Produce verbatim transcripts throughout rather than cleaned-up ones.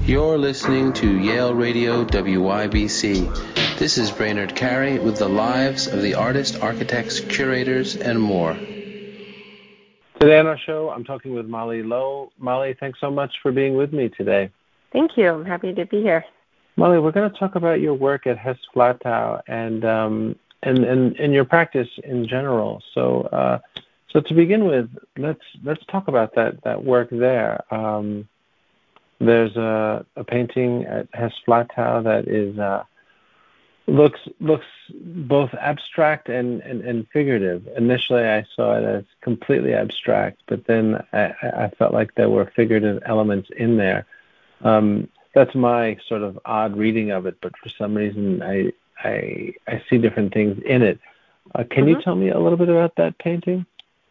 You're listening to Yale Radio W Y B C. This is Brainerd Carey with the lives of the artists, architects, curators, and more. Today on our show, I'm talking with Molly Lowe. Molly, thanks so much for being with me today. Thank you. I'm happy to be here. Molly, we're going to talk about your work at Hess Flatau and um, and, and and your practice in general. So, uh, so to begin with, let's let's talk about that that work there. Um, there's a, a painting at Hess Flatau that is uh, looks looks both abstract and, and, and figurative. Initially, I saw it as completely abstract, but then I, I felt like there were figurative elements in there. Um, that's my sort of odd reading of it, but for some reason, I I, I see different things in it. Uh, can mm-hmm. you tell me a little bit about that painting?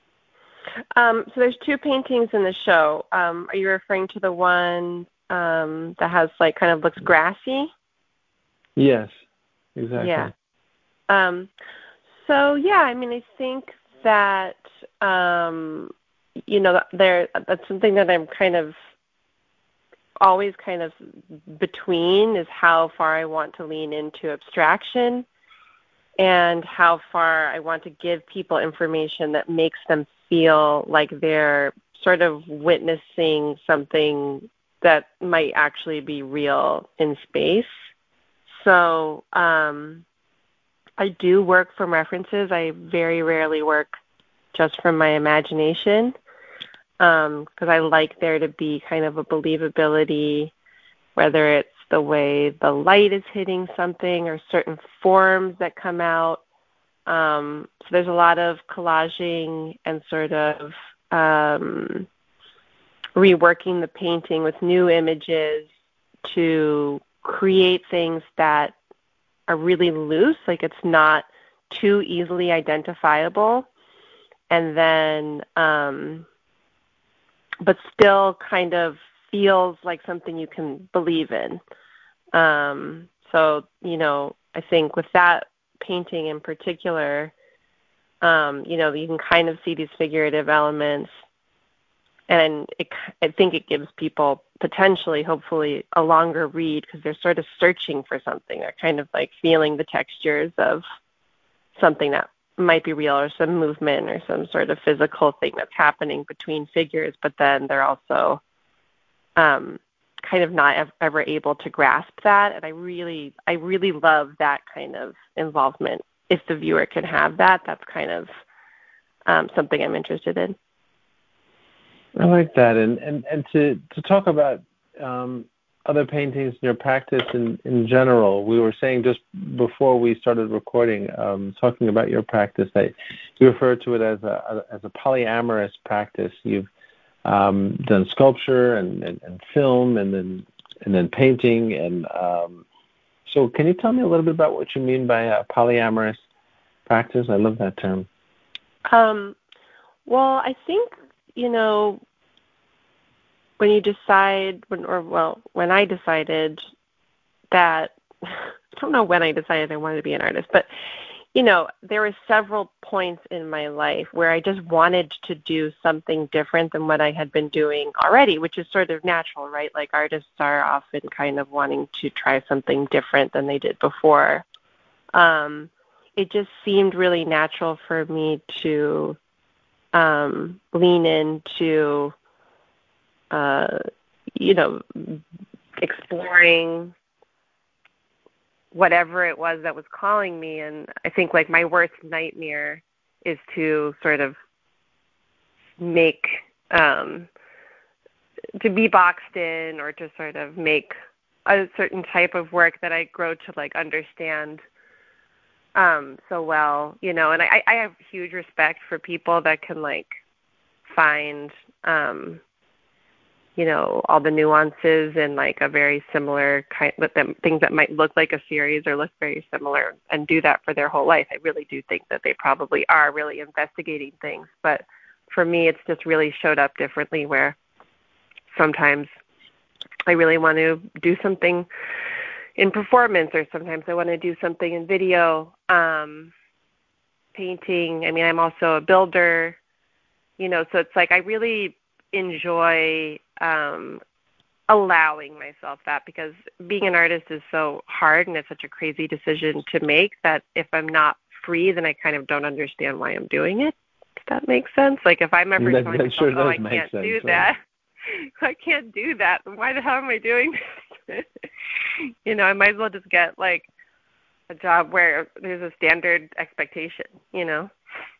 Um, so there's two paintings in the show. Um, are you referring to the one um, that has like kind of looks grassy? Yes, exactly. Yeah. Um, so yeah, I mean, I think that um, you know there that's something that I'm kind of always kind of between is how far I want to lean into abstraction and how far I want to give people information that makes them feel like they're sort of witnessing something that might actually be real in space. So um, I do work from references. I very rarely work just from my imagination because um, I like there to be kind of a believability, whether it's the way the light is hitting something or certain forms that come out. Um, so there's a lot of collaging and sort of um, reworking the painting with new images to create things that are really loose, like it's not too easily identifiable, and then um, but still kind of feels like something you can believe in. Um, so, you know, I think with that painting in particular, um, you know, you can kind of see these figurative elements, and it, I think it gives people potentially, hopefully, a longer read because they're sort of searching for something. They're kind of like feeling the textures of something that might be real or some movement or some sort of physical thing that's happening between figures, but then they're also um, kind of not ever able to grasp that. And I really, I really love that kind of involvement. If the viewer can have that, that's kind of um, something I'm interested in. I like that. And, and, and to, to talk about um, other paintings in your practice in, in general, we were saying just before we started recording, um, talking about your practice, that you refer to it as a, as a polyamorous practice. You've um, done sculpture and, and, and film and then and then painting. And um, so can you tell me a little bit about what you mean by a polyamorous practice? I love that term. Um, well, I think, you know, when you decide, when, or well, when I decided that, I don't know when I decided I wanted to be an artist, but, you know, there were several points in my life where I just wanted to do something different than what I had been doing already, which is sort of natural, right? Like artists are often kind of wanting to try something different than they did before. Um, it just seemed really natural for me to um, lean into, uh, you know, exploring whatever it was that was calling me. And I think like my worst nightmare is to sort of make, um, to be boxed in or to sort of make a certain type of work that I grow to like understand um, so well, you know, and I, I have huge respect for people that can like find, um, you know, all the nuances in like a very similar kind of them, things that might look like a series or look very similar and do that for their whole life. I really do think that they probably are really investigating things. But for me, it's just really showed up differently where sometimes I really want to do something in performance or sometimes I want to do something in video, um, painting. I mean, I'm also a builder, you know, so it's like I really enjoy um, allowing myself that, because being an artist is so hard and it's such a crazy decision to make that if I'm not free, then I kind of don't understand why I'm doing it. If that makes sense. Like if I'm ever that, telling that myself, sure oh, I does can't make do sense, that. Right? I can't do that. Then why the hell am I doing this? You know, I might as well just get like a job where there's a standard expectation, you know?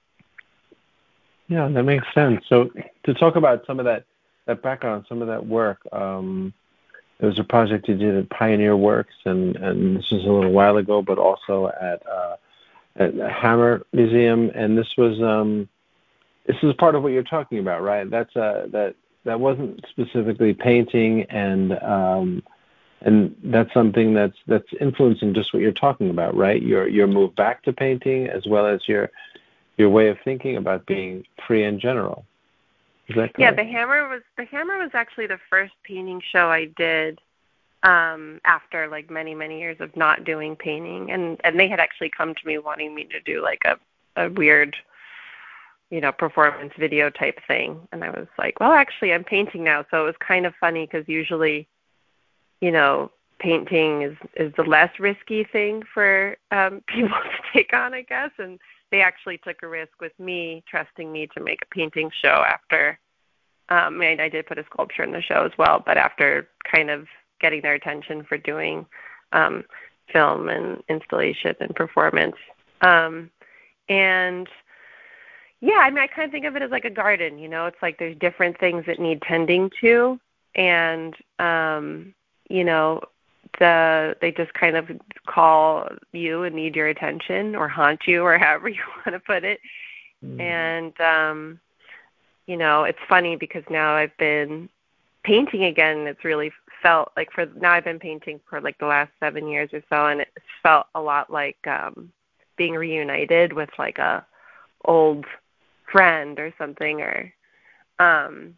Yeah, that makes sense. So to talk about some of that, that background, some of that work, um, there was a project you did at Pioneer Works, and, and this was a little while ago, but also at uh, at the Hammer Museum, and this was um, this is part of what you're talking about, right? That's uh, that that wasn't specifically painting, and um, and that's something that's that's influencing just what you're talking about, right? Your your move back to painting, as well as your your way of thinking about being free in general. Is that correct? Yeah, the Hammer was the Hammer was actually the first painting show I did um, after like many many years of not doing painting, and and they had actually come to me wanting me to do like a a weird, you know, performance video type thing, and I was like, well, actually, I'm painting now, so it was kind of funny because usually, you know, painting is is the less risky thing for um, people to take on, I guess, and they actually took a risk with me, trusting me to make a painting show after, um, and I did put a sculpture in the show as well, but after kind of getting their attention for doing um, film and installation and performance. Um, and, yeah, I mean, I kind of think of it as like a garden, you know? It's like there's different things that need tending to, and, um, you know, The, they just kind of call you and need your attention or haunt you or however you want to put it. Mm. And, um, you know, it's funny because now I've been painting again. It's really felt like for now I've been painting for like the last seven years or so, and it's felt a lot like um, being reunited with like a old friend or something. Or, um,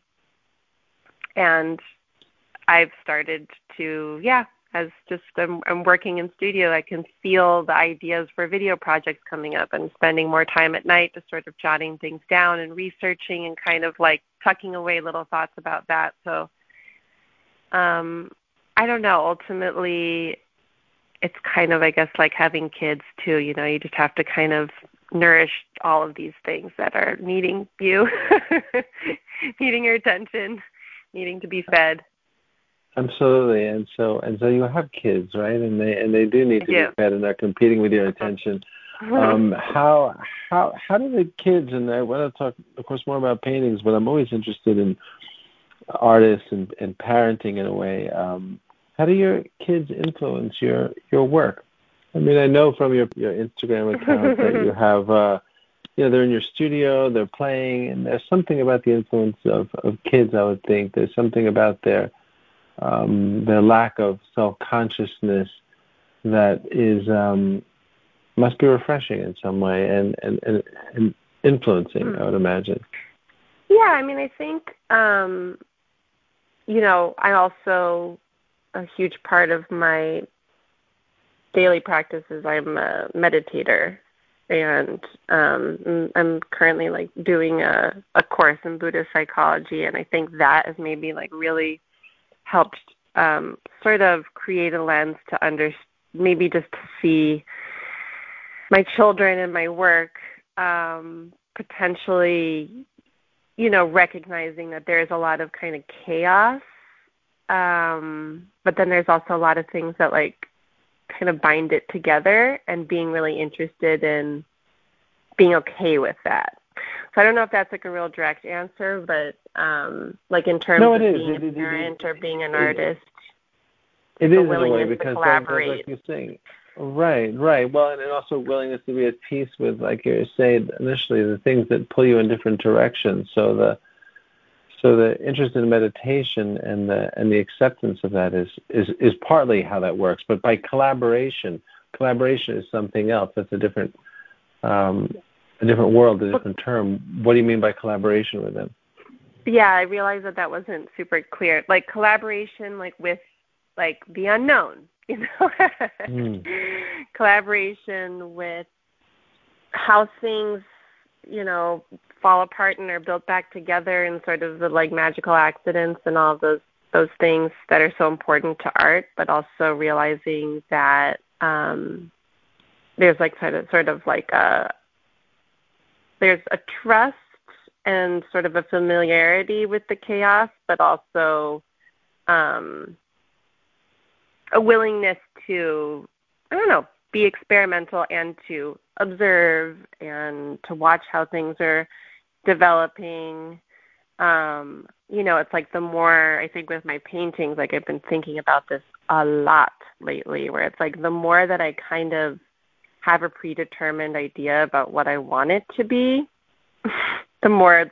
and I've started to, yeah, as just I'm, I'm working in studio, I can feel the ideas for video projects coming up, and spending more time at night just sort of jotting things down and researching and kind of like tucking away little thoughts about that. So um, I don't know. Ultimately, it's kind of, I guess, like having kids too. You know, you just have to kind of nourish all of these things that are needing you, needing your attention, needing to be fed. Absolutely, and so and so you have kids, right? And they and they do need to do. be fed, and they're competing with your attention. Um, how how how do the kids? And I want to talk, of course, more about paintings, but I'm always interested in artists and, and parenting in a way. Um, how do your kids influence your your work? I mean, I know from your your Instagram account that you have, uh, you know, they're in your studio, they're playing, and there's something about the influence of, of kids. I would think there's something about their Um, the lack of self-consciousness that is um, must be refreshing in some way and, and, and, and influencing, mm. I would imagine. Yeah, I mean, I think, um, you know, I also, a huge part of my daily practice is I'm a meditator, and um, I'm currently, like, doing a, a course in Buddhist psychology, and I think that has maybe, like, really helped um, sort of create a lens to under maybe just to see my children and my work um, potentially, you know, recognizing that there's a lot of kind of chaos, um, but then there's also a lot of things that like kind of bind it together, and being really interested in being okay with that. So I don't know if that's like a real direct answer, but um, like in terms no, of is. being it, a it, parent it, or being an it, artist, it is in a way, because to collaborate. Like, like you're saying, right, right. Well, and also willingness to be at peace with, like you said initially, the things that pull you in different directions. So the so the interest in meditation and the and the acceptance of that is is is partly how that works. But by collaboration, collaboration is something else. That's a different. Um, a different world, a different term. What do you mean by collaboration with them? Yeah, I realized that that wasn't super clear. Like collaboration, like with, like the unknown, you know. mm. Collaboration with how things, you know, fall apart and are built back together, and sort of the like magical accidents and all those those things that are so important to art, but also realizing that um, there's like sort of, sort of like a, there's a trust and sort of a familiarity with the chaos, but also um, a willingness to, I don't know, be experimental and to observe and to watch how things are developing. Um, you know, it's like the more, I think with my paintings, like I've been thinking about this a lot lately, where it's like the more that I kind of have a predetermined idea about what I want it to be, the more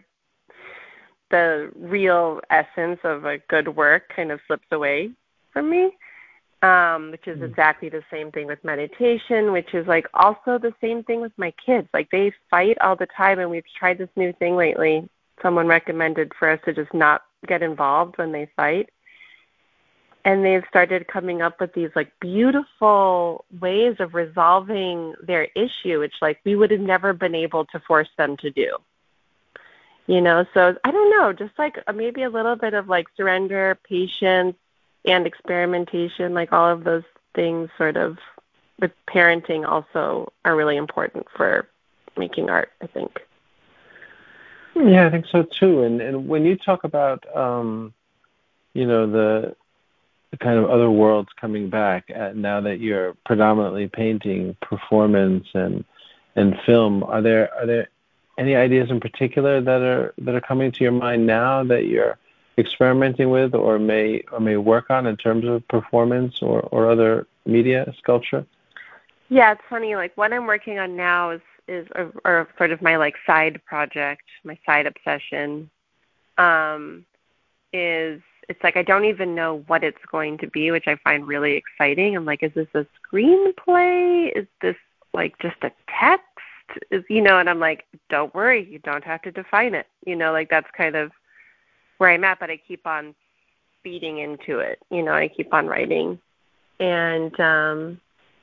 the real essence of a good work kind of slips away from me, um, which is exactly the same thing with meditation, which is like also the same thing with my kids. Like they fight all the time, and we've tried this new thing lately. Someone recommended for us to just not get involved when they fight. And they've started coming up with these like beautiful ways of resolving their issue, which like we would have never been able to force them to do. You know, so I don't know, just like maybe a little bit of like surrender, patience, and experimentation, like all of those things sort of with parenting also are really important for making art, I think. Yeah, I think so too. And and when you talk about, um, you know, the, the kind of other worlds coming back uh, now that you're predominantly painting performance and and film, are there are there any ideas in particular that are that are coming to your mind now that you're experimenting with or may or may work on in terms of performance or, or other media, sculpture? Yeah, it's funny. Like what I'm working on now is is or, or sort of my like side project, my side obsession. Um, is it's like I don't even know what it's going to be, which I find really exciting. I'm like, is this a screenplay? Is this like just a text? Is you know? And I'm like, don't worry, you don't have to define it. You know, like that's kind of where I'm at. But I keep on feeding into it. You know, I keep on writing, and um,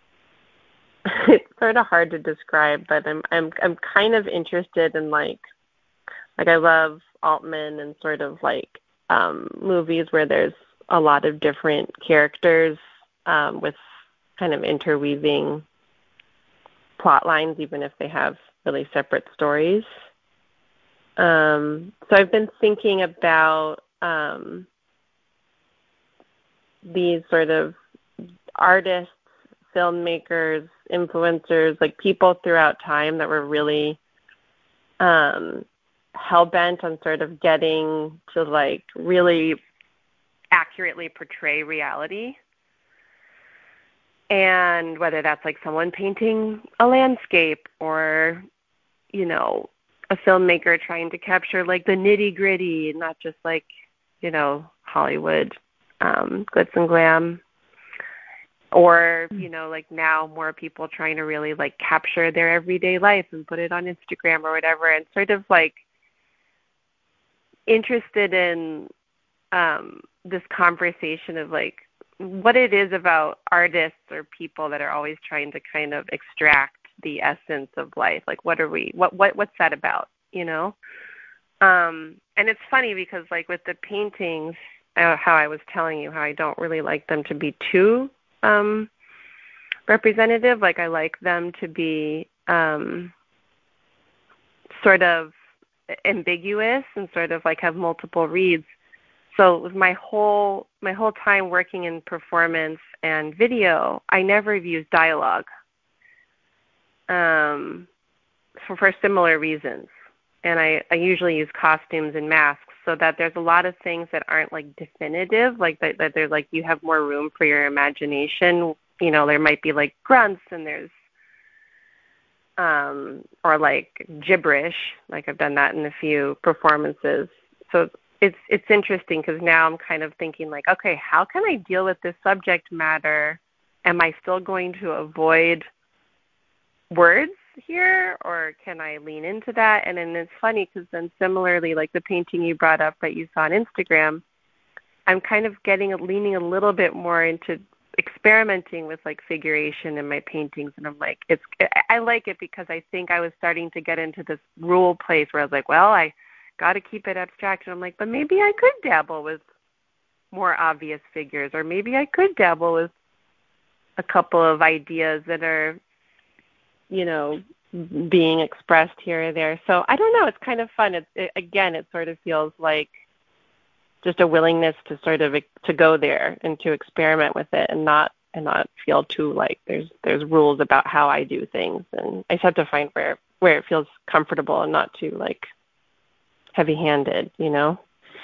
it's sort of hard to describe. But I'm I'm I'm kind of interested in like like I love Altman and sort of like um, movies where there's a lot of different characters um, with kind of interweaving plot lines, even if they have really separate stories. Um, so I've been thinking about um, these sort of artists, filmmakers, influencers, like people throughout time that were really um, hell-bent on sort of getting to like really accurately portray reality. And whether that's like someone painting a landscape or, you know, a filmmaker trying to capture like the nitty gritty and not just like, you know, Hollywood um, glitz and glam. Or, you know, like now more people trying to really like capture their everyday life and put it on Instagram or whatever, and sort of like interested in um, this conversation of like what it is about artists or people that are always trying to kind of extract the essence of life. Like, what are we, what, what, what's that about, you know? Um, and it's funny because like with the paintings, uh, how I was telling you, how I don't really like them to be too um, representative. Like I like them to be um, sort of ambiguous and sort of like have multiple reads. So with my whole my whole time working in performance and video, I never used dialogue um, for, for similar reasons. And I, I usually use costumes and masks so that there's a lot of things that aren't like definitive, like that, that there's like you have more room for your imagination. You know, there might be like grunts and there's um, or like gibberish. Like I've done that in a few performances. So it's it's interesting because now I'm kind of thinking like, okay, how can I deal with this subject matter? Am I still going to avoid words here, or can I lean into that? And then it's funny because then similarly, like the painting you brought up that you saw on Instagram, I'm kind of getting leaning a little bit more into experimenting with like figuration in my paintings, and I'm like, it's I like it because I think I was starting to get into this rule place where I was like, well, I got to keep it abstract, and I'm like, but maybe I could dabble with more obvious figures, or maybe I could dabble with a couple of ideas that are, you know, being expressed here or there. So I don't know. It's kind of fun. It, it, again, it sort of feels like just a willingness to sort of to go there and to experiment with it, and not and not feel too like there's there's rules about how I do things. And I just have to find where where it feels comfortable and not too like heavy-handed, you know.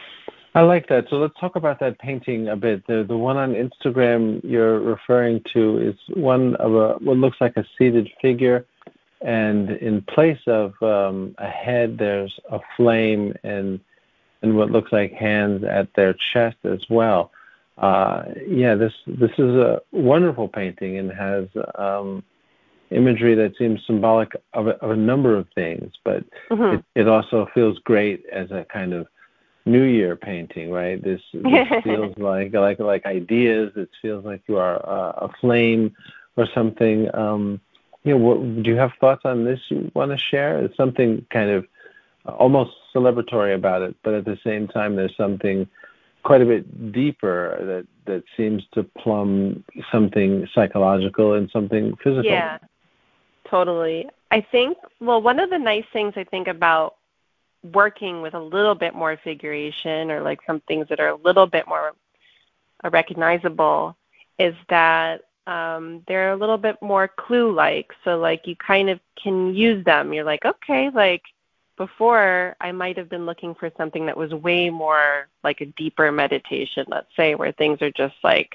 I like that. So let's talk about that painting a bit. The the one on Instagram you're referring to is one of a what looks like a seated figure, and in place of um, a head, there's a flame and and what looks like hands at their chest as well. Uh, yeah, this this is a wonderful painting and has um, imagery that seems symbolic of a, of a number of things, but mm-hmm. it, it also feels great as a kind of New Year painting, right? This, this feels like like like ideas. It feels like you are a, a flame or something. Um, you know, what, do you have thoughts on this you want to share? It's something kind of almost celebratory about it, but at the same time, there's something quite a bit deeper that that seems to plumb something psychological and something physical. Yeah, totally. I think. Well, one of the nice things I think about working with a little bit more figuration, or like some things that are a little bit more recognizable, is that um, they're a little bit more clue-like. So like you kind of can use them. You're like, okay, like before I might have been looking for something that was way more like a deeper meditation, let's say, where things are just like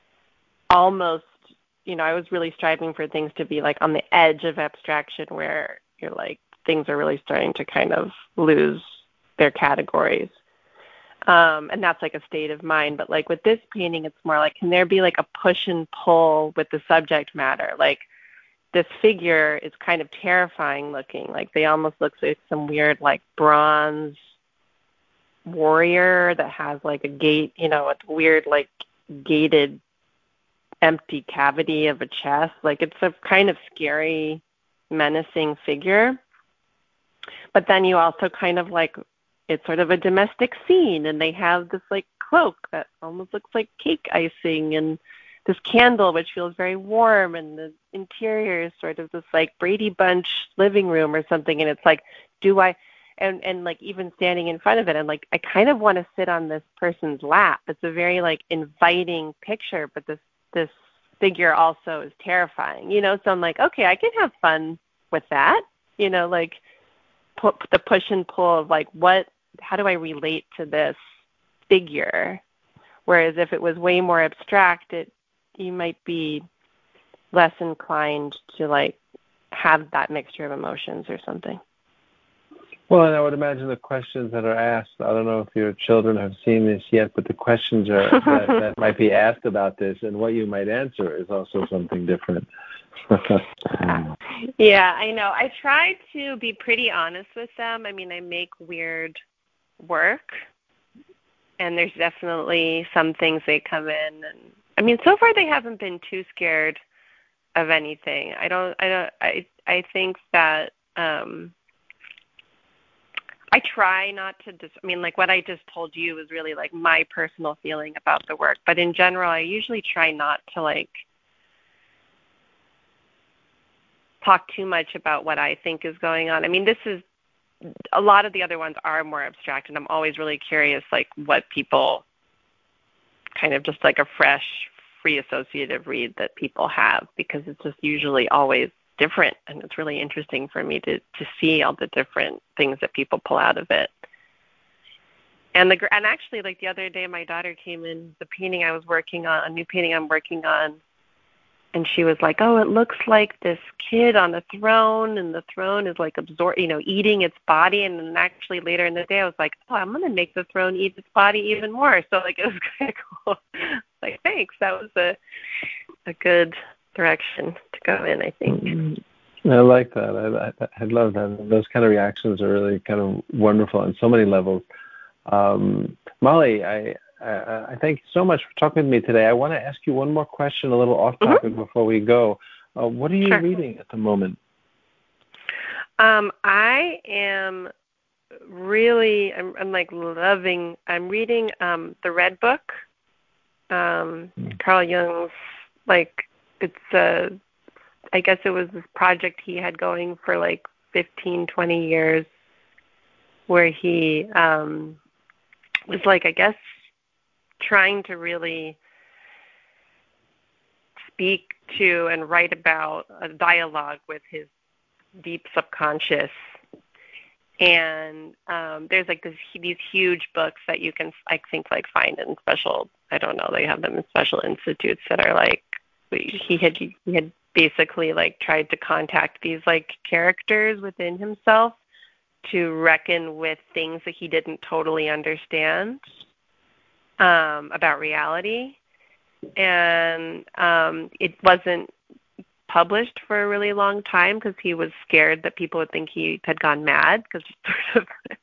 almost, you know, I was really striving for things to be like on the edge of abstraction, where you're like, things are really starting to kind of lose their categories. Um, and that's like a state of mind. But like with this painting, it's more like, can there be like a push and pull with the subject matter? Like this figure is kind of terrifying looking. Like they almost look like some weird like bronze warrior that has like a gate, you know, a weird like gated empty cavity of a chest. Like it's a kind of scary, menacing figure. But then you also kind of like, it's sort of a domestic scene, and they have this like cloak that almost looks like cake icing, and this candle which feels very warm, and the interior is sort of this like Brady Bunch living room or something. And it's like, do I, and, and like even standing in front of it, I'm like, I kind of want to sit on this person's lap. It's a very like inviting picture, but this, this figure also is terrifying, you know? So I'm like, okay, I can have fun with that, you know, like, put the push and pull of like, what, how do I relate to this figure? Whereas if it was way more abstract, it, you might be less inclined to like have that mixture of emotions or something. Well, and I would imagine the questions that are asked, I don't know if your children have seen this yet, but the questions are that, that might be asked about this, and what you might answer is also something different. Yeah, I know. I try to be pretty honest with them. I mean, I make weird work, and there's definitely some things they come in, and I mean, so far they haven't been too scared of anything. I don't. I don't. I. I think that. Um, I try not to just. I mean, like what I just told you was really like my personal feeling about the work, but in general, I usually try not to like talk too much about what I think is going on. I mean, this is, a lot of the other ones are more abstract, and I'm always really curious, like, what people kind of just like a fresh, free associative read that people have, because it's just usually always different, and it's really interesting for me to, to see all the different things that people pull out of it. And the and actually, like the other day, my daughter came in, the painting I was working on, a new painting I'm working on, and she was like, oh, it looks like this kid on a throne, and the throne is like absor- you know, eating its body. And then actually later in the day, I was like, oh, I'm going to make the throne eat its body even more. So like it was kind of cool. Like, thanks. That was a a good direction to go in, I think. I like that. I, I, I love that. Those kind of reactions are really kind of wonderful on so many levels. Um, Molly, I, I, I thank you so much for talking with me today. I want to ask you one more question, a little off topic, mm-hmm. before we go. Uh, what are you sure. reading at the moment? Um, I am really, I'm, I'm like loving, I'm reading um, The Red Book Um, Carl Jung's, like, it's a, I guess it was this project he had going for like fifteen, twenty years where he um, was like, I guess, trying to really speak to and write about a dialogue with his deep subconscious. And um, there's like this, these huge books that you can, I think, like find in special, I don't know, they have them in special institutes that are like, he had he had basically like tried to contact these like characters within himself to reckon with things that he didn't totally understand um, about reality. And um, it wasn't published for a really long time because he was scared that people would think he had gone mad, because it sort of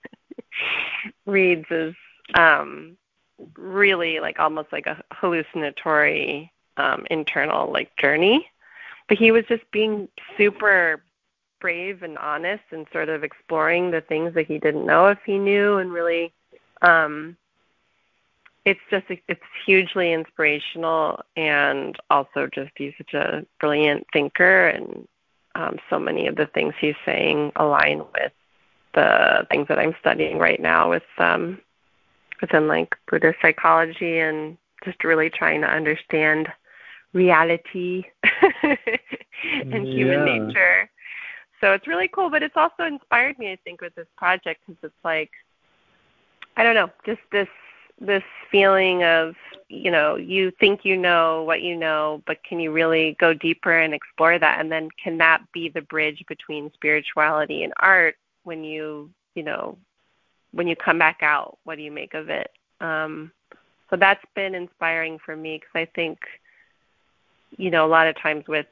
reads as um, really like almost like a hallucinatory um, internal like journey. But he was just being super brave and honest and sort of exploring the things that he didn't know if he knew, and really um, it's just, it's hugely inspirational, and also just he's such a brilliant thinker, and um, so many of the things he's saying align with the things that I'm studying right now with um, within like Buddhist psychology, and just really trying to understand reality and human Yeah. nature. So it's really cool, but it's also inspired me, I think, with this project, because it's like, I don't know, just this this feeling of, you know, you think you know what you know, but can you really go deeper and explore that? And then can that be the bridge between spirituality and art when you, you know, when you come back out? What do you make of it? Um, so that's been inspiring for me, because I think, you know, a lot of times with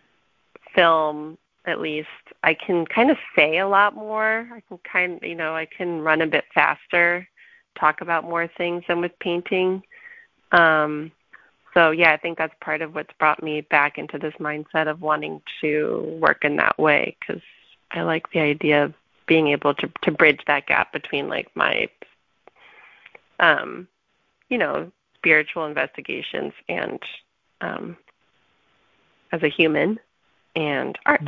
film, at least, I can kind of say a lot more. I can kind of, you know, I can run a bit faster, talk about more things than with painting. Um, so, yeah, I think that's part of what's brought me back into this mindset of wanting to work in that way, because I like the idea of being able to, to bridge that gap between, like, my, um, you know, spiritual investigations and um, as a human and art.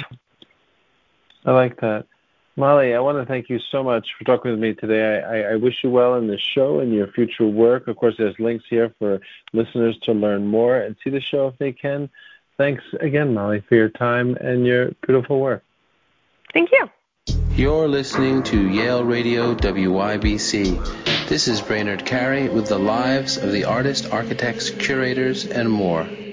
I like that. Molly, I want to thank you so much for talking with me today. I, I, I wish you well in the show and your future work. Of course, there's links here for listeners to learn more and see the show if they can. Thanks again, Molly, for your time and your beautiful work. Thank you. You're listening to Yale Radio W Y B C. This is Brainerd Carey with the lives of the artists, architects, curators, and more.